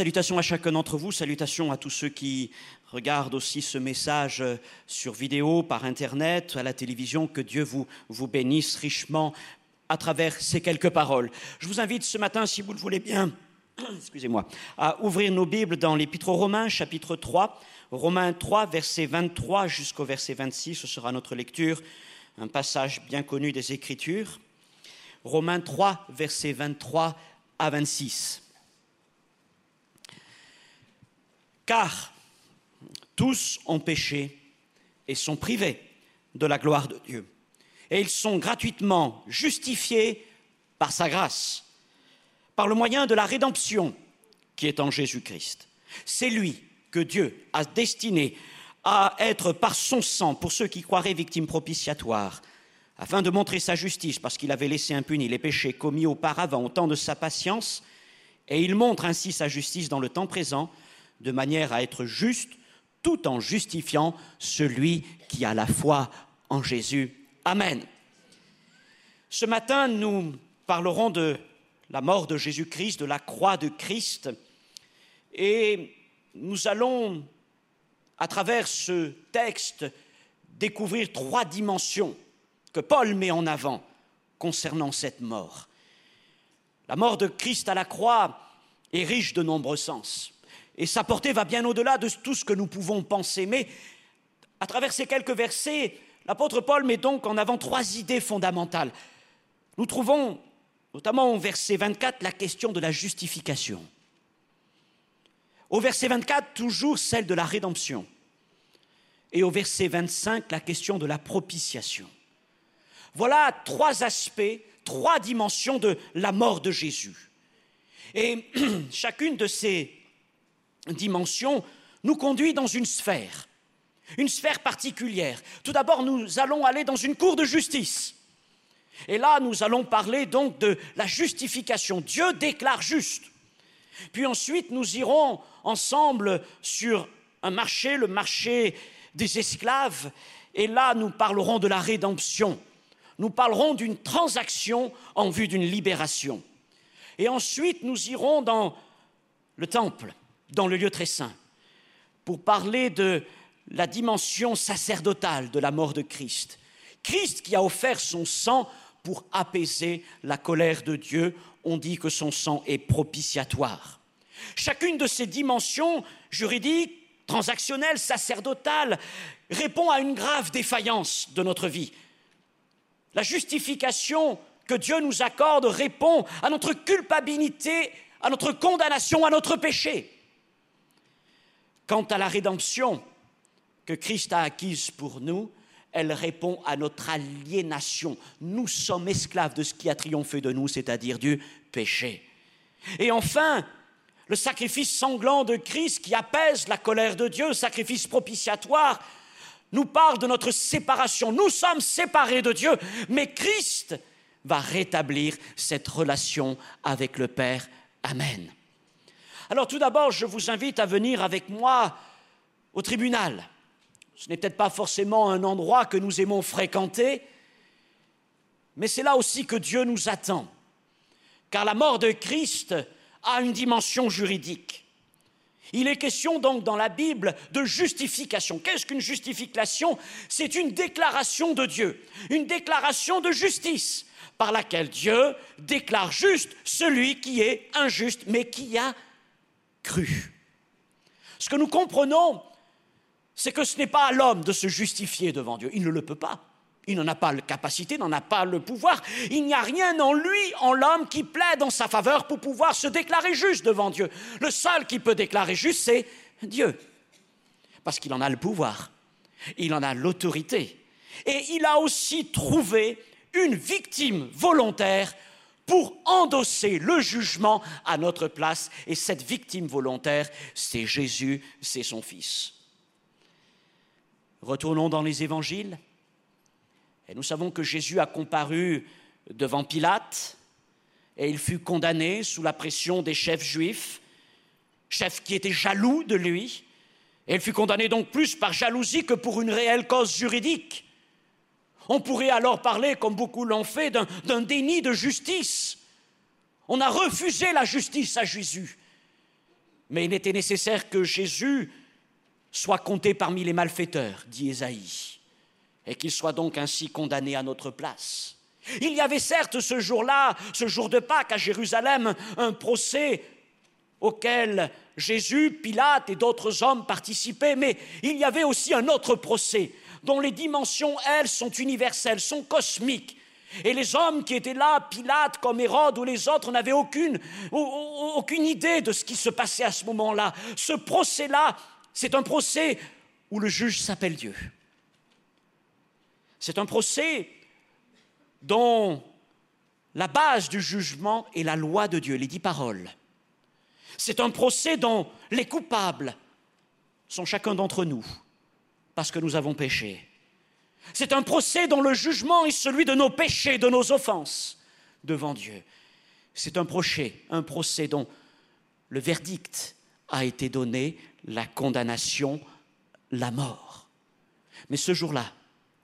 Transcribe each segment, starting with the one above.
salutations à chacun d'entre vous, salutations à tous ceux qui regardent aussi ce message sur vidéo, par Internet, à la télévision. Que Dieu vous bénisse richement à travers ces quelques paroles. Je vous invite ce matin, si vous le voulez bien, excusez-moi, à ouvrir nos Bibles dans l'Épître aux Romains, chapitre 3. Romains 3, verset 23 jusqu'au verset 26, ce sera notre lecture, un passage bien connu des Écritures. Romains 3, verset 23 à 26. Car tous ont péché et sont privés de la gloire de Dieu. Et ils sont gratuitement justifiés par sa grâce, par le moyen de la rédemption qui est en Jésus-Christ. C'est lui que Dieu a destiné à être par son sang, pour ceux qui croiraient, victime propitiatoire, afin de montrer sa justice, parce qu'il avait laissé impunis les péchés commis auparavant au temps de sa patience, et il montre ainsi sa justice dans le temps présent, de manière à être juste, tout en justifiant celui qui a la foi en Jésus. Amen. Ce matin, nous parlerons de la mort de Jésus-Christ, de la croix de Christ, et nous allons, à travers ce texte, découvrir 3 dimensions que Paul met en avant concernant cette mort. La mort de Christ à la croix est riche de nombreux sens. Et sa portée va bien au-delà de tout ce que nous pouvons penser. Mais à travers ces quelques versets, l'apôtre Paul met donc en avant 3 idées fondamentales. Nous trouvons, notamment au verset 24, la question de la justification. Au verset 24, toujours celle de la rédemption. Et au verset 25, la question de la propitiation. Voilà 3 aspects, 3 dimensions de la mort de Jésus. Et chacune de ces dimension nous conduit dans une sphère particulière. Tout d'abord, nous allons aller dans une cour de justice. Et là, nous allons parler donc de la justification. Dieu déclare juste. Puis ensuite, nous irons ensemble sur un marché, le marché des esclaves. Et là, nous parlerons de la rédemption. Nous parlerons d'une transaction en vue d'une libération. Et ensuite, nous irons dans le temple, dans le lieu très saint, pour parler de la dimension sacerdotale de la mort de Christ. Christ qui a offert son sang pour apaiser la colère de Dieu. On dit que son sang est propitiatoire. Chacune de ces dimensions juridiques, transactionnelles, sacerdotales, répond à une grave défaillance de notre vie. La justification que Dieu nous accorde répond à notre culpabilité, à notre condamnation, à notre péché. Quant à la rédemption que Christ a acquise pour nous, elle répond à notre aliénation. Nous sommes esclaves de ce qui a triomphé de nous, c'est-à-dire du péché. Et enfin, le sacrifice sanglant de Christ qui apaise la colère de Dieu, sacrifice propitiatoire, nous parle de notre séparation. Nous sommes séparés de Dieu, mais Christ va rétablir cette relation avec le Père. Amen. Alors tout d'abord, je vous invite à venir avec moi au tribunal. Ce n'est peut-être pas forcément un endroit que nous aimons fréquenter, mais c'est là aussi que Dieu nous attend. Car la mort de Christ a une dimension juridique. Il est question donc dans la Bible de justification. Qu'est-ce qu'une justification ? C'est une déclaration de Dieu, une déclaration de justice par laquelle Dieu déclare juste celui qui est injuste, mais qui a cru. Ce que nous comprenons, c'est que ce n'est pas à l'homme de se justifier devant Dieu. Il ne le peut pas. Il n'en a pas la capacité, il n'en a pas le pouvoir. Il n'y a rien en lui, en l'homme, qui plaide en sa faveur pour pouvoir se déclarer juste devant Dieu. Le seul qui peut déclarer juste, c'est Dieu. Parce qu'il en a le pouvoir. Il en a l'autorité. Et il a aussi trouvé une victime volontaire pour endosser le jugement à notre place. Et cette victime volontaire, c'est Jésus, c'est son Fils. Retournons dans les évangiles. Et nous savons que Jésus a comparu devant Pilate et il fut condamné sous la pression des chefs juifs, chefs qui étaient jaloux de lui. Et il fut condamné donc plus par jalousie que pour une réelle cause juridique. On pourrait alors parler, comme beaucoup l'ont fait, d'un déni de justice. On a refusé la justice à Jésus. Mais il était nécessaire que Jésus soit compté parmi les malfaiteurs, dit Ésaïe, et qu'il soit donc ainsi condamné à notre place. Il y avait certes ce jour-là, ce jour de Pâques à Jérusalem, un procès auquel Jésus, Pilate et d'autres hommes participaient, mais il y avait aussi un autre procès dont les dimensions, elles, sont universelles, sont cosmiques. Et les hommes qui étaient là, Pilate comme Hérode ou les autres, n'avaient aucune idée de ce qui se passait à ce moment-là. Ce procès-là, c'est un procès où le juge s'appelle Dieu. C'est un procès dont la base du jugement est la loi de Dieu, les 10 paroles. C'est un procès dont les coupables sont chacun d'entre nous, parce que nous avons péché. C'est un procès dont le jugement est celui de nos péchés, de nos offenses devant Dieu. C'est un procès dont le verdict a été donné, la condamnation, la mort. Mais ce jour-là,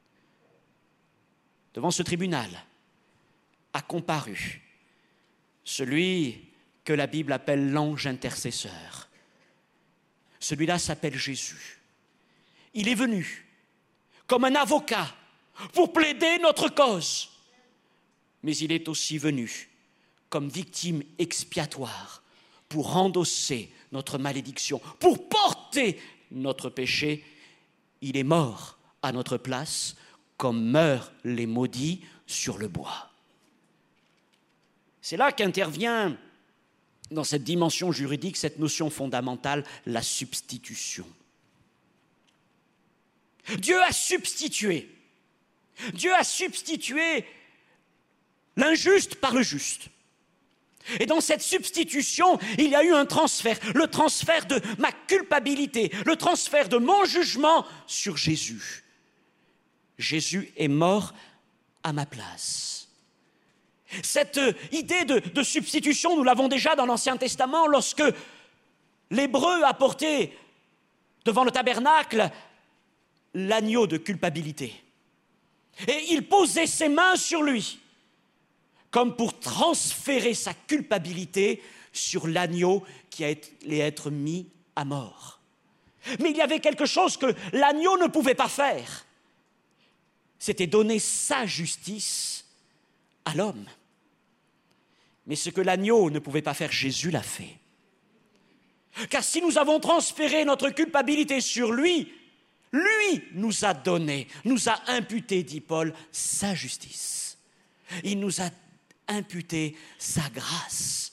devant ce tribunal, a comparu celui que la Bible appelle l'ange intercesseur. Celui-là s'appelle Jésus. Il est venu comme un avocat pour plaider notre cause, mais il est aussi venu comme victime expiatoire pour endosser notre malédiction, pour porter notre péché. Il est mort à notre place, comme meurent les maudits sur le bois. C'est là qu'intervient, dans cette dimension juridique, cette notion fondamentale, la substitution. Dieu a substitué l'injuste par le juste. Et dans cette substitution, il y a eu un transfert, le transfert de ma culpabilité, le transfert de mon jugement sur Jésus. Jésus est mort à ma place. Cette idée de substitution, nous l'avons déjà dans l'Ancien Testament, lorsque l'Hébreu apportait devant le tabernacle l'agneau de culpabilité. Et il posait ses mains sur lui, comme pour transférer sa culpabilité sur l'agneau qui allait être mis à mort. Mais il y avait quelque chose que l'agneau ne pouvait pas faire. C'était donner sa justice à l'homme. Mais ce que l'agneau ne pouvait pas faire, Jésus l'a fait. Car si nous avons transféré notre culpabilité sur lui, lui nous a donné, nous a imputé, dit Paul, sa justice. Il nous a imputé sa grâce.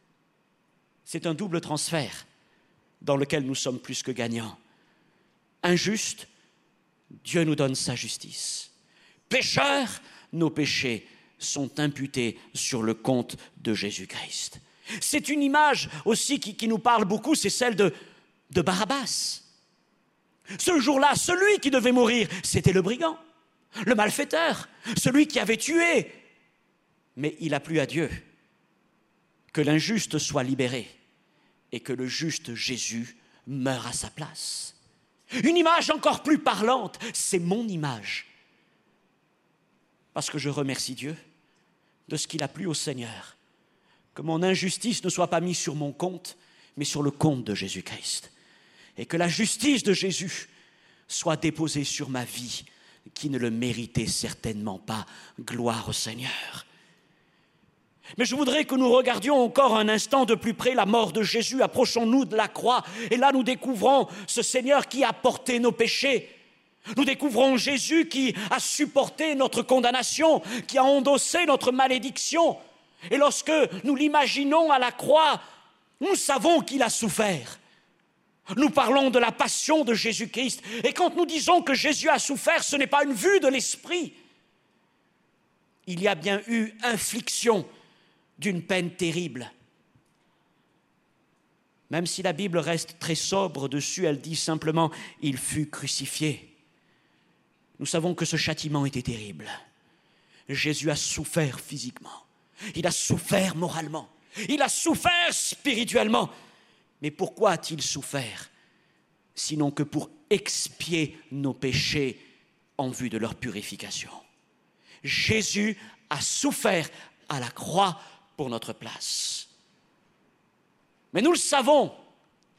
C'est un double transfert dans lequel nous sommes plus que gagnants. Injuste, Dieu nous donne sa justice. Pécheurs, nos péchés sont imputés sur le compte de Jésus-Christ. C'est une image aussi qui nous parle beaucoup, c'est celle de Barabbas. Ce jour-là, celui qui devait mourir, c'était le brigand, le malfaiteur, celui qui avait tué. Mais il a plu à Dieu que l'injuste soit libéré et que le juste Jésus meure à sa place. Une image encore plus parlante, c'est mon image. Parce que je remercie Dieu de ce qu'il a plu au Seigneur, que mon injustice ne soit pas mise sur mon compte, mais sur le compte de Jésus-Christ. Et que la justice de Jésus soit déposée sur ma vie, qui ne le méritait certainement pas. Gloire au Seigneur. Mais je voudrais que nous regardions encore un instant de plus près la mort de Jésus. Approchons-nous de la croix, et là nous découvrons ce Seigneur qui a porté nos péchés. Nous découvrons Jésus qui a supporté notre condamnation, qui a endossé notre malédiction. Et lorsque nous l'imaginons à la croix, nous savons qu'il a souffert. Nous parlons de la passion de Jésus-Christ. Et quand nous disons que Jésus a souffert, ce n'est pas une vue de l'esprit. Il y a bien eu infliction d'une peine terrible. Même si la Bible reste très sobre dessus, elle dit simplement « il fut crucifié ». Nous savons que ce châtiment était terrible. Jésus a souffert physiquement, il a souffert moralement, il a souffert spirituellement. Mais pourquoi a-t-il souffert? Sinon que pour expier nos péchés en vue de leur purification. Jésus a souffert à la croix pour notre place. Mais nous le savons,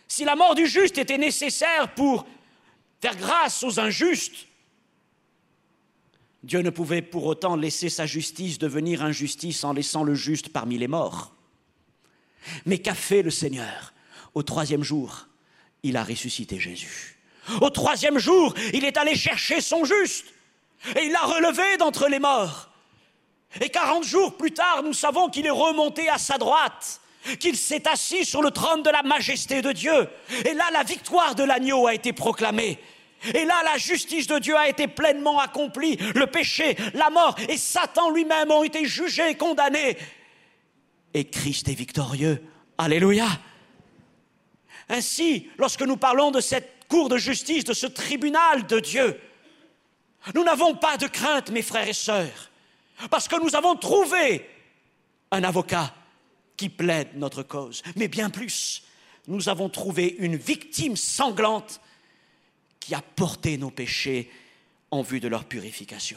Si la mort du juste était nécessaire pour faire grâce aux injustes, Dieu ne pouvait pour autant laisser sa justice devenir injustice en laissant le juste parmi les morts. Mais qu'a fait le Seigneur? Au 3e jour, il a ressuscité Jésus. Au 3e jour, il est allé chercher son juste et il l'a relevé d'entre les morts. Et 40 jours plus tard, nous savons qu'il est remonté à sa droite, qu'il s'est assis sur le trône de la majesté de Dieu. Et là, la victoire de l'agneau a été proclamée. Et là, la justice de Dieu a été pleinement accomplie. Le péché, la mort et Satan lui-même ont été jugés et condamnés. Et Christ est victorieux. Alléluia. Ainsi, lorsque nous parlons de cette cour de justice, de ce tribunal de Dieu, nous n'avons pas de crainte, mes frères et sœurs, parce que nous avons trouvé un avocat qui plaide notre cause. Mais bien plus, nous avons trouvé une victime sanglante qui a porté nos péchés en vue de leur purification.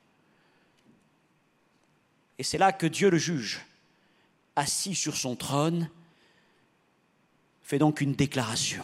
Et c'est là que Dieu le juge, assis sur son trône, fait donc une déclaration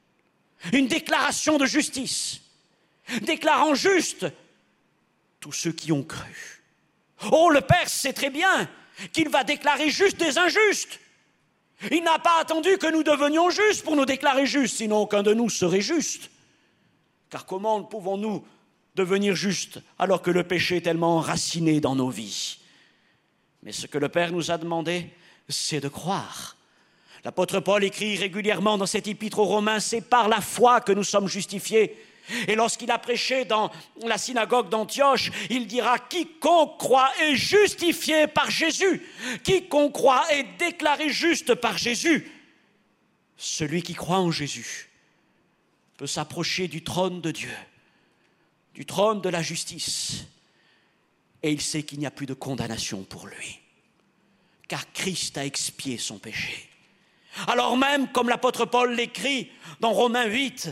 de justice, déclarant juste tous ceux qui ont cru. Oh, le Père sait très bien qu'il va déclarer juste des injustes. Il n'a pas attendu que nous devenions justes pour nous déclarer justes, sinon aucun de nous serait juste. Car comment pouvons-nous devenir justes alors que le péché est tellement enraciné dans nos vies? Mais ce que le Père nous a demandé, c'est de croire. L'apôtre Paul écrit régulièrement dans cette épître aux Romains, c'est par la foi que nous sommes justifiés. Et lorsqu'il a prêché dans la synagogue d'Antioche, il dira « Quiconque croit est justifié par Jésus. Quiconque croit est déclaré juste par Jésus. » Celui qui croit en Jésus peut s'approcher du trône de Dieu, du trône de la justice, et il sait qu'il n'y a plus de condamnation pour lui, car Christ a expié son péché. Alors même, comme l'apôtre Paul l'écrit dans Romains 8,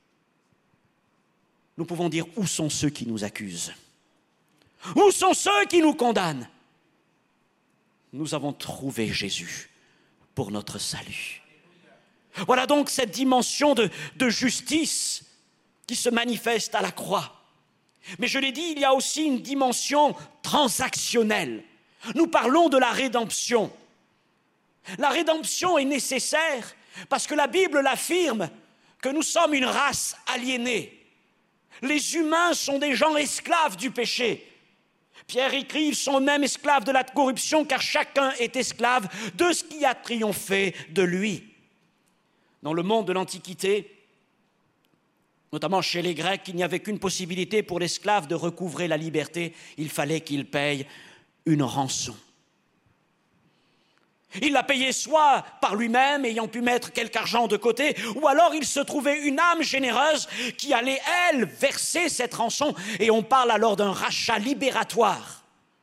nous pouvons dire où sont ceux qui nous accusent? Où sont ceux qui nous condamnent? Nous avons trouvé Jésus pour notre salut. Voilà donc cette dimension de justice qui se manifeste à la croix. Mais je l'ai dit, il y a aussi une dimension transactionnelle. Nous parlons de la rédemption. La rédemption est nécessaire parce que la Bible l'affirme que nous sommes une race aliénée. Les humains sont des gens esclaves du péché. Pierre écrit, ils sont même esclaves de la corruption car chacun est esclave de ce qui a triomphé de lui. Dans le monde de l'Antiquité, notamment chez les Grecs, il n'y avait qu'une possibilité pour l'esclave de recouvrer la liberté, il fallait qu'il paye une rançon. Il la payait soit par lui-même, ayant pu mettre quelque argent de côté, ou alors il se trouvait une âme généreuse qui allait, elle, verser cette rançon, et on parle alors d'un rachat libératoire.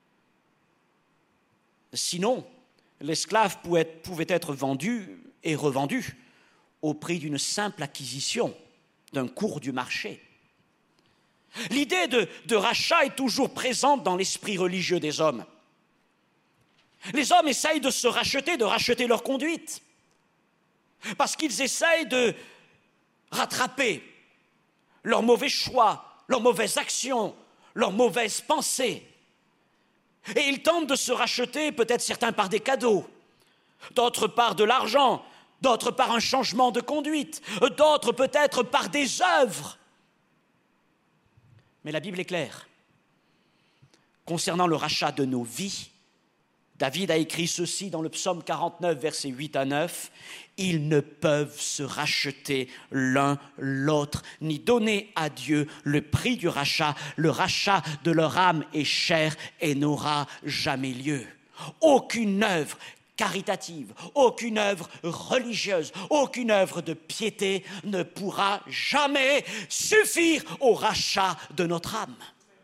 Sinon, l'esclave pouvait être vendu et revendu au prix d'une simple acquisition, d'un cours du marché. L'idée de rachat est toujours présente dans l'esprit religieux des hommes. Les hommes essayent de se racheter, de racheter leur conduite, parce qu'ils essayent de rattraper leurs mauvais choix, leurs mauvaises actions, leurs mauvaises pensées. Et ils tentent de se racheter, peut-être certains par des cadeaux, d'autres par de l'argent, d'autres par un changement de conduite, d'autres peut-être par des œuvres. Mais la Bible est claire. Concernant le rachat de nos vies, David a écrit ceci dans le psaume 49, versets 8 à 9. « Ils ne peuvent se racheter l'un l'autre, ni donner à Dieu le prix du rachat. Le rachat de leur âme est cher et n'aura jamais lieu. Aucune œuvre caritative, aucune œuvre religieuse, aucune œuvre de piété ne pourra jamais suffire au rachat de notre âme. »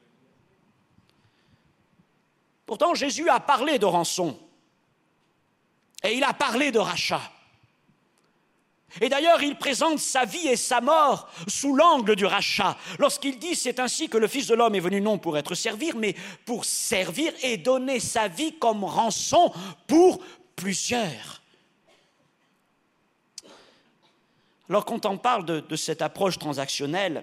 Pourtant, Jésus a parlé de rançon et il a parlé de rachat. Et d'ailleurs, il présente sa vie et sa mort sous l'angle du rachat. Lorsqu'il dit « C'est ainsi que le Fils de l'homme est venu non pour être servi, mais pour servir et donner sa vie comme rançon pour plusieurs. » Alors quand on parle de cette approche transactionnelle,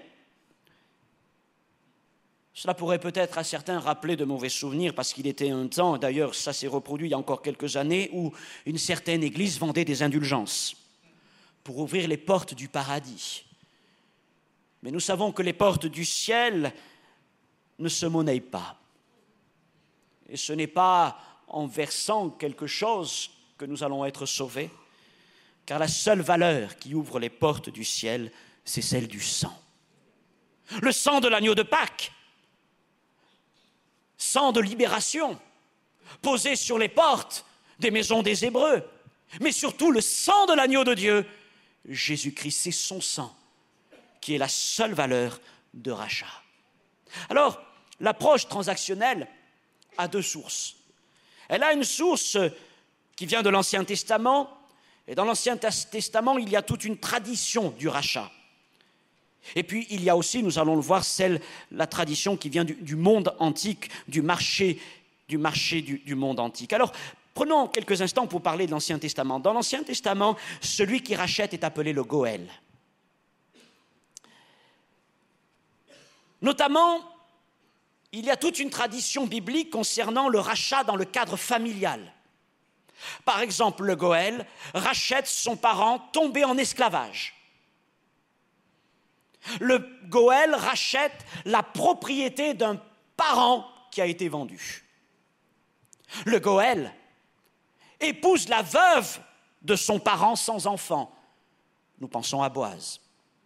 cela pourrait peut-être à certains rappeler de mauvais souvenirs, parce qu'il était un temps, d'ailleurs ça s'est reproduit il y a encore quelques années, où une certaine église vendait des indulgences pour ouvrir les portes du paradis. Mais nous savons que les portes du ciel ne se monnaient pas. Et ce n'est pas en versant quelque chose que nous allons être sauvés, car la seule valeur qui ouvre les portes du ciel, c'est celle du sang. Le sang de l'agneau de Pâques, sang de libération, posé sur les portes des maisons des Hébreux, mais surtout le sang de l'agneau de Dieu, Jésus-Christ, c'est son sang qui est la seule valeur de rachat. Alors, l'approche transactionnelle a deux sources. Elle a une source qui vient de l'Ancien Testament, et dans l'Ancien Testament, il y a toute une tradition du rachat. Et puis, il y a aussi, nous allons le voir, la tradition qui vient du monde antique, du marché du monde antique. Alors, prenons quelques instants pour parler de l'Ancien Testament. Dans l'Ancien Testament, celui qui rachète est appelé le Goël. Notamment, il y a toute une tradition biblique concernant le rachat dans le cadre familial. Par exemple, le Goël rachète son parent tombé en esclavage. Le Goël rachète la propriété d'un parent qui a été vendu. Le Goël épouse la veuve de son parent sans enfant. Nous pensons à Boaz.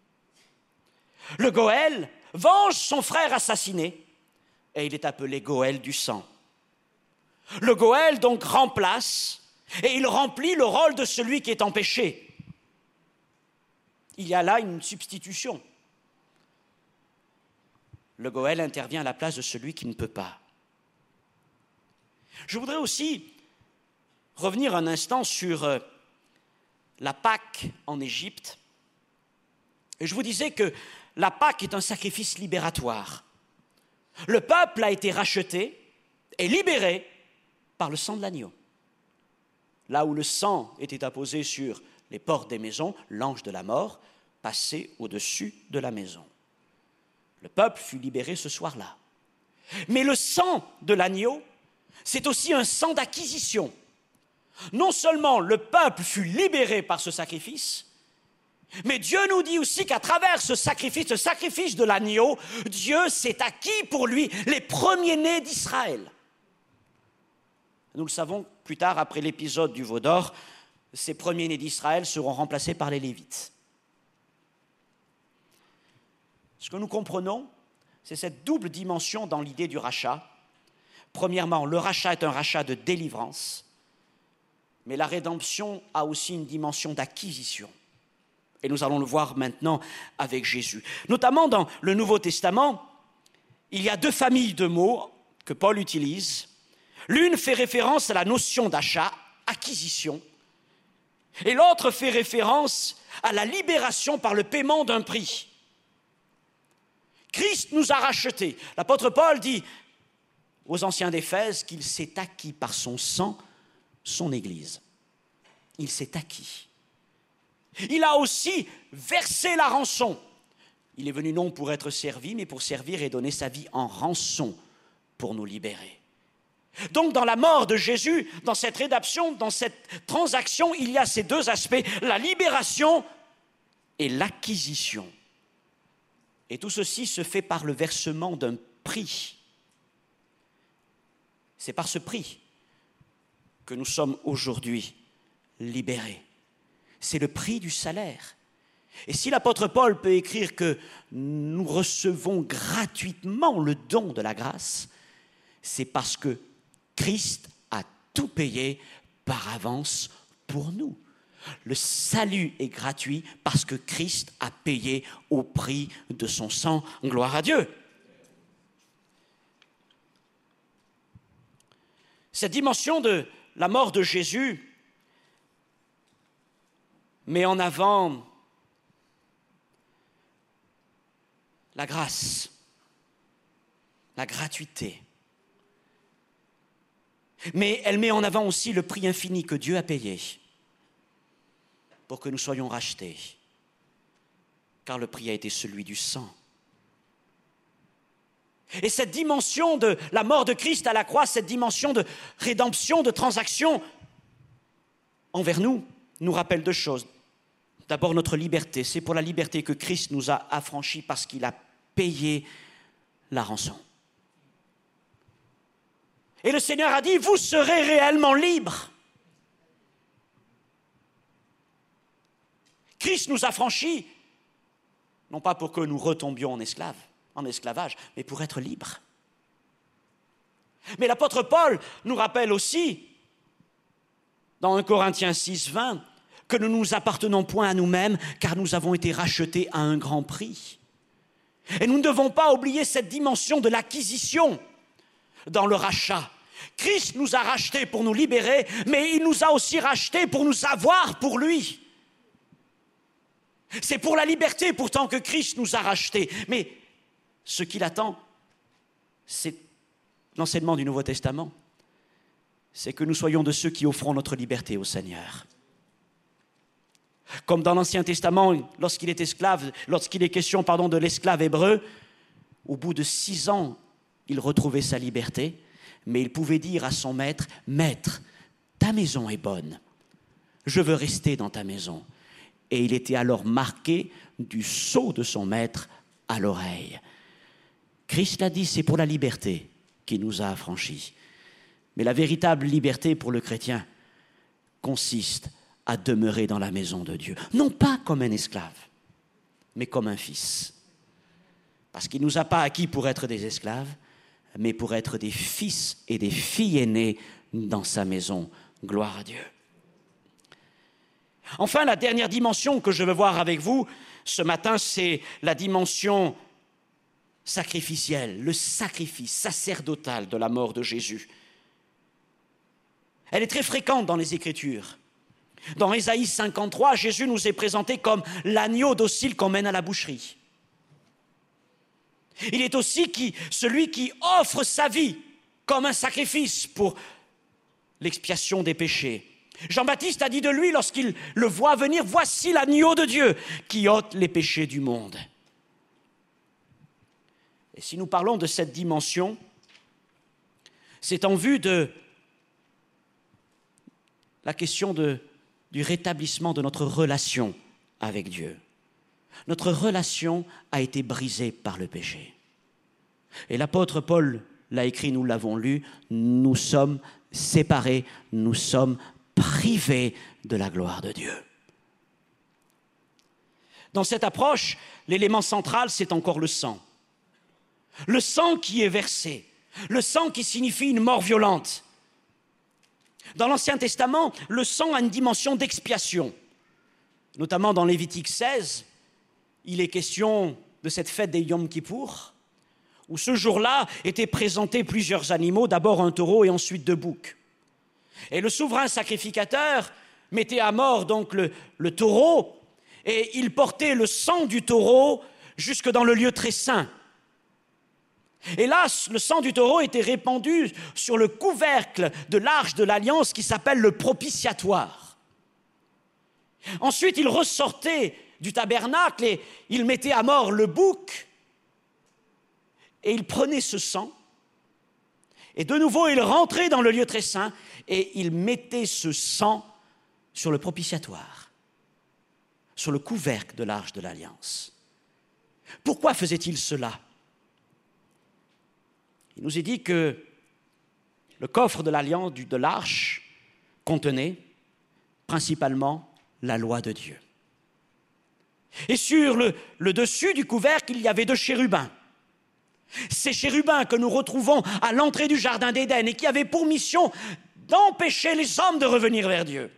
Le Goël venge son frère assassiné et il est appelé Goël du sang. Le Goël donc remplace et il remplit le rôle de celui qui est en péché. Il y a là une substitution. Le Goël intervient à la place de celui qui ne peut pas. Je voudrais aussi revenir un instant sur la Pâque en Égypte. Et je vous disais que la Pâque est un sacrifice libératoire. Le peuple a été racheté et libéré par le sang de l'agneau. Là où le sang était apposé sur les portes des maisons, l'ange de la mort passait au-dessus de la maison. Le peuple fut libéré ce soir-là. Mais le sang de l'agneau, c'est aussi un sang d'acquisition. Non seulement le peuple fut libéré par ce sacrifice, mais Dieu nous dit aussi qu'à travers ce sacrifice de l'agneau, Dieu s'est acquis pour lui les premiers-nés d'Israël. Nous le savons, plus tard, après l'épisode du veau d'or, ces premiers-nés d'Israël seront remplacés par les Lévites. Ce que nous comprenons, c'est cette double dimension dans l'idée du rachat. Premièrement, le rachat est un rachat de délivrance, mais la rédemption a aussi une dimension d'acquisition. Et nous allons le voir maintenant avec Jésus. Notamment dans le Nouveau Testament, il y a deux familles de mots que Paul utilise. L'une fait référence à la notion d'achat, acquisition, et l'autre fait référence à la libération par le paiement d'un prix. Christ nous a rachetés. L'apôtre Paul dit aux anciens d'Éphèse qu'il s'est acquis par son sang son Église. Il s'est acquis. Il a aussi versé la rançon. Il est venu non pour être servi, mais pour servir et donner sa vie en rançon pour nous libérer. Donc dans la mort de Jésus, dans cette rédemption, dans cette transaction, il y a ces deux aspects, la libération et l'acquisition. Et tout ceci se fait par le versement d'un prix. C'est par ce prix que nous sommes aujourd'hui libérés. C'est le prix du salaire. Et si l'apôtre Paul peut écrire que nous recevons gratuitement le don de la grâce, c'est parce que Christ a tout payé par avance pour nous. Le salut est gratuit parce que Christ a payé au prix de son sang. Gloire à Dieu. Cette dimension de la mort de Jésus met en avant la grâce, la gratuité. Mais elle met en avant aussi le prix infini que Dieu a payé pour que nous soyons rachetés. car le prix a été celui du sang. Et cette dimension de la mort de Christ à la croix, cette dimension de rédemption, de transaction envers nous, nous rappelle deux choses. D'abord, notre liberté. C'est pour la liberté que Christ nous a affranchis parce qu'il a payé la rançon. Et le Seigneur a dit, vous serez réellement libres. Christ nous a franchis, non pas pour que nous retombions en esclavage, mais pour être libres. Mais l'apôtre Paul nous rappelle aussi, dans 1 Corinthiens 6, 20, que nous ne nous appartenons point à nous-mêmes, car nous avons été rachetés à un grand prix. Et nous ne devons pas oublier cette dimension de l'acquisition dans le rachat. Christ nous a rachetés pour nous libérer, mais il nous a aussi rachetés pour nous avoir pour lui. C'est pour la liberté pourtant que Christ nous a rachetés. Mais ce qu'il attend, c'est l'enseignement du Nouveau Testament. C'est que nous soyons de ceux qui offrons notre liberté au Seigneur. Comme dans l'Ancien Testament, lorsqu'il est question de l'esclave hébreu, au bout de 6 ans, il retrouvait sa liberté, mais il pouvait dire à son maître, « Maître, ta maison est bonne, je veux rester dans ta maison. » Et il était alors marqué du sceau de son maître à l'oreille. Christ l'a dit, c'est pour la liberté qu'il nous a affranchis. Mais la véritable liberté pour le chrétien consiste à demeurer dans la maison de Dieu. Non pas comme un esclave, mais comme un fils. Parce qu'il ne nous a pas acquis pour être des esclaves, mais pour être des fils et des filles aînées dans sa maison. Gloire à Dieu. Enfin, la dernière dimension que je veux voir avec vous ce matin, c'est la dimension sacrificielle, le sacrifice sacerdotal de la mort de Jésus. Elle est très fréquente dans les Écritures. Dans Ésaïe 53, Jésus nous est présenté comme l'agneau docile qu'on mène à la boucherie. Il est aussi celui qui offre sa vie comme un sacrifice pour l'expiation des péchés. Jean-Baptiste a dit de lui, lorsqu'il le voit venir, « Voici l'agneau de Dieu qui ôte les péchés du monde. » Et si nous parlons de cette dimension, c'est en vue de la question du rétablissement de notre relation avec Dieu. Notre relation a été brisée par le péché. Et l'apôtre Paul l'a écrit, nous l'avons lu, nous sommes séparés, nous sommes privés de la gloire de Dieu. Dans cette approche, l'élément central, c'est encore le sang. Le sang qui est versé, le sang qui signifie une mort violente. Dans l'Ancien Testament, le sang a une dimension d'expiation. Notamment dans Lévitique 16, il est question de cette fête des Yom Kippour, où ce jour-là étaient présentés plusieurs animaux, d'abord un taureau et ensuite 2 boucs. Et le souverain sacrificateur mettait à mort donc le taureau, et il portait le sang du taureau jusque dans le lieu très saint. Et là, le sang du taureau était répandu sur le couvercle de l'arche de l'Alliance qui s'appelle le propitiatoire. Ensuite, il ressortait du tabernacle et il mettait à mort le bouc et il prenait ce sang et de nouveau il rentrait dans le lieu très saint et il mettait ce sang sur le propitiatoire, sur le couvercle de l'arche de l'Alliance. Pourquoi faisait-il cela ? Il nous est dit que le coffre de l'Alliance, de l'arche, contenait principalement la loi de Dieu. Et sur le dessus du couvercle, il y avait 2 chérubins. Ces chérubins que nous retrouvons à l'entrée du jardin d'Éden et qui avaient pour mission d'empêcher les hommes de revenir vers Dieu.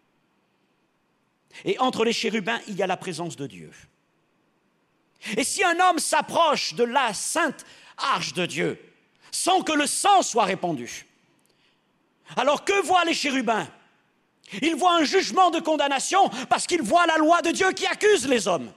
Et entre les chérubins, il y a la présence de Dieu. Et si un homme s'approche de la sainte arche de Dieu, sans que le sang soit répandu, alors que voient les chérubins ? Ils voient un jugement de condamnation parce qu'ils voient la loi de Dieu qui accuse les hommes.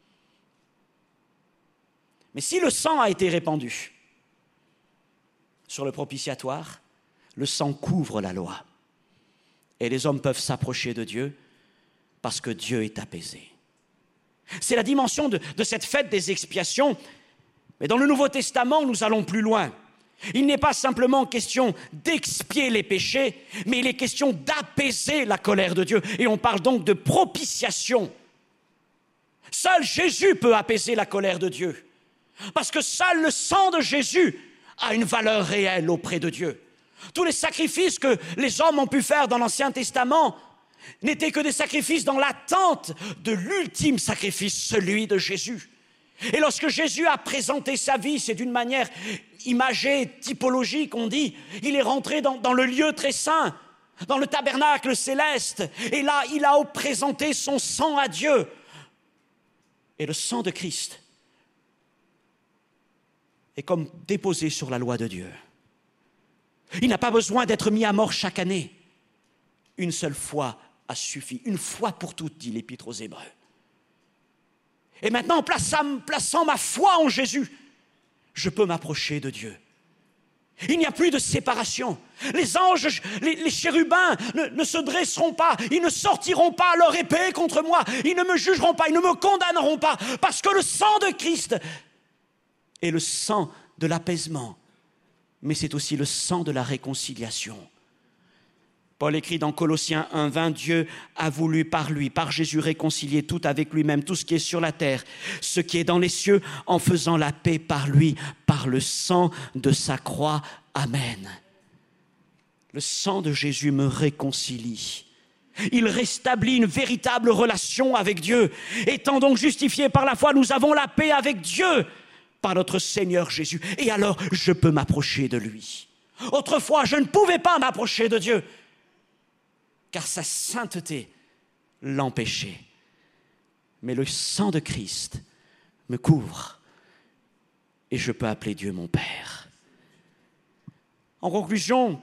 Mais si le sang a été répandu sur le propitiatoire, le sang couvre la loi. Et les hommes peuvent s'approcher de Dieu parce que Dieu est apaisé. C'est la dimension de cette fête des expiations. Mais dans le Nouveau Testament, nous allons plus loin. Il n'est pas simplement question d'expier les péchés, mais il est question d'apaiser la colère de Dieu. Et on parle donc de propitiation. Seul Jésus peut apaiser la colère de Dieu. Parce que seul le sang de Jésus a une valeur réelle auprès de Dieu. Tous les sacrifices que les hommes ont pu faire dans l'Ancien Testament n'étaient que des sacrifices dans l'attente de l'ultime sacrifice, celui de Jésus. Et lorsque Jésus a présenté sa vie, c'est d'une manière imagée, typologique, on dit, il est rentré dans le lieu très saint, dans le tabernacle céleste, et là, il a présenté son sang à Dieu. Et le sang de Christ est comme déposé sur la loi de Dieu. Il n'a pas besoin d'être mis à mort chaque année. Une seule fois a suffi, une fois pour toutes, dit l'Épître aux Hébreux. Et maintenant, plaçant ma foi en Jésus, je peux m'approcher de Dieu. Il n'y a plus de séparation. Les anges, les chérubins ne se dresseront pas, ils ne sortiront pas leur épée contre moi, ils ne me jugeront pas, ils ne me condamneront pas, parce que le sang de Christ est le sang de l'apaisement, mais c'est aussi le sang de la réconciliation. Paul écrit dans Colossiens 1:20, Dieu a voulu par lui, par Jésus, réconcilier tout avec lui-même, tout ce qui est sur la terre, ce qui est dans les cieux, en faisant la paix par lui, par le sang de sa croix. Amen. Le sang de Jésus me réconcilie. Il rétablit une véritable relation avec Dieu. Étant donc justifiés par la foi, nous avons la paix avec Dieu, par notre Seigneur Jésus. Et alors, je peux m'approcher de lui. Autrefois, je ne pouvais pas m'approcher de Dieu, car sa sainteté l'empêchait. Mais le sang de Christ me couvre et je peux appeler Dieu mon Père. En conclusion,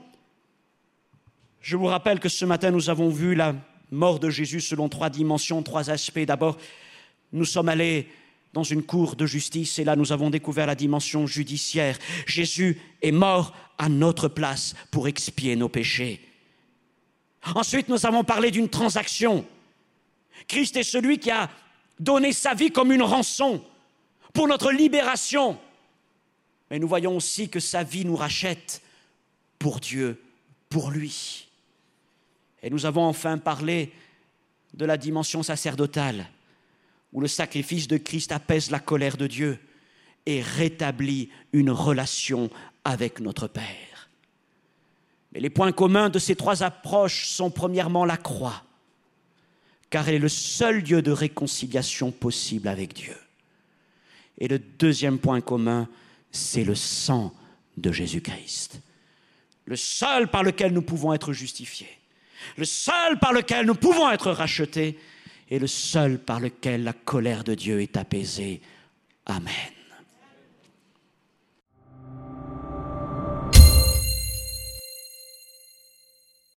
je vous rappelle que ce matin, nous avons vu la mort de Jésus selon 3 dimensions, 3 aspects. D'abord, nous sommes allés dans une cour de justice et là, nous avons découvert la dimension judiciaire. Jésus est mort à notre place pour expier nos péchés. Ensuite, nous avons parlé d'une transaction. Christ est celui qui a donné sa vie comme une rançon pour notre libération. Mais nous voyons aussi que sa vie nous rachète pour Dieu, pour lui. Et nous avons enfin parlé de la dimension sacerdotale, où le sacrifice de Christ apaise la colère de Dieu et rétablit une relation avec notre Père. Mais les points communs de ces 3 approches sont premièrement la croix, car elle est le seul lieu de réconciliation possible avec Dieu. Et le deuxième point commun, c'est le sang de Jésus-Christ, le seul par lequel nous pouvons être justifiés, le seul par lequel nous pouvons être rachetés et le seul par lequel la colère de Dieu est apaisée. Amen.